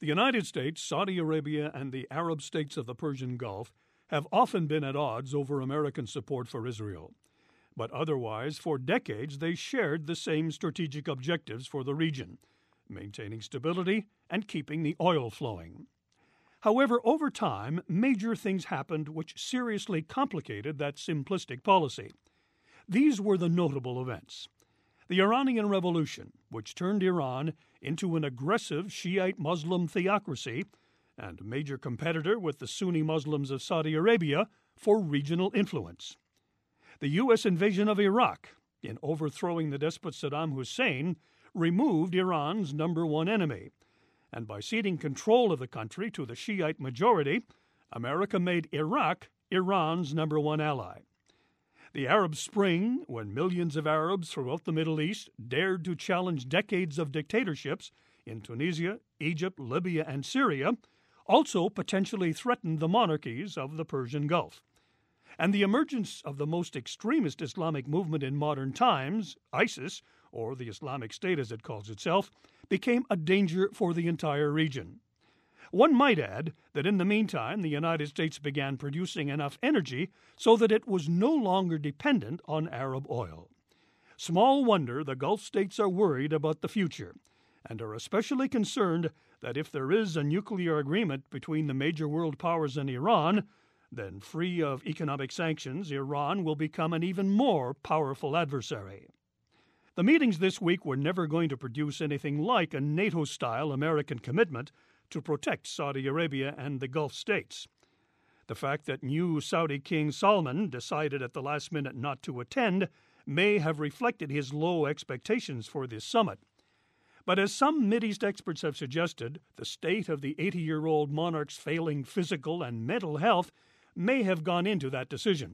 The United States, Saudi Arabia, and the Arab states of the Persian Gulf have often been at odds over American support for Israel. But otherwise, for decades, they shared the same strategic objectives for the region, maintaining stability and keeping the oil flowing. However, over time, major things happened which seriously complicated that simplistic policy. These were the notable events. The Iranian Revolution, which turned Iran into an aggressive Shiite Muslim theocracy and major competitor with the Sunni Muslims of Saudi Arabia for regional influence. The U.S. invasion of Iraq, in overthrowing the despot Saddam Hussein, removed Iran's number one enemy, and by ceding control of the country to the Shiite majority, America made Iraq Iran's number one ally. The Arab Spring, when millions of Arabs throughout the Middle East dared to challenge decades of dictatorships in Tunisia, Egypt, Libya, and Syria, also potentially threatened the monarchies of the Persian Gulf. And the emergence of the most extremist Islamic movement in modern times, ISIS, or the Islamic State as it calls itself, became a danger for the entire region. One might add that in the meantime, the United States began producing enough energy so that it was no longer dependent on Arab oil. Small wonder the Gulf states are worried about the future, and are especially concerned that if there is a nuclear agreement between the major world powers and Iran, then free of economic sanctions, Iran will become an even more powerful adversary. The meetings this week were never going to produce anything like a NATO-style American commitment to protect Saudi Arabia and the Gulf states. The fact that new Saudi King Salman decided at the last minute not to attend may have reflected his low expectations for this summit. But as some Mideast experts have suggested, the state of the 80-year-old monarch's failing physical and mental health may have gone into that decision.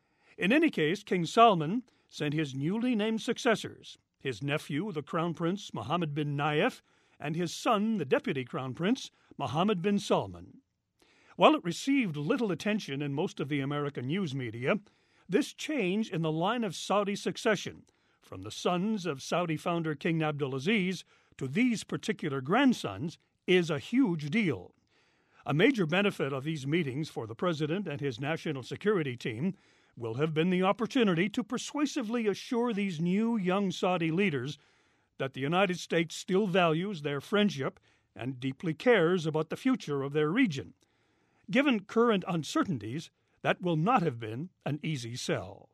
In any case, King Salman sent his newly named successors, his nephew, the Crown Prince Mohammed bin Nayef, and his son, the Deputy Crown Prince, Mohammed bin Salman. While it received little attention in most of the American news media, this change in the line of Saudi succession, from the sons of Saudi founder King Abdulaziz to these particular grandsons, is a huge deal. A major benefit of these meetings for the president and his national security team will have been the opportunity to persuasively assure these new young Saudi leaders that the United States still values their friendship and deeply cares about the future of their region. Given current uncertainties, that will not have been an easy sell.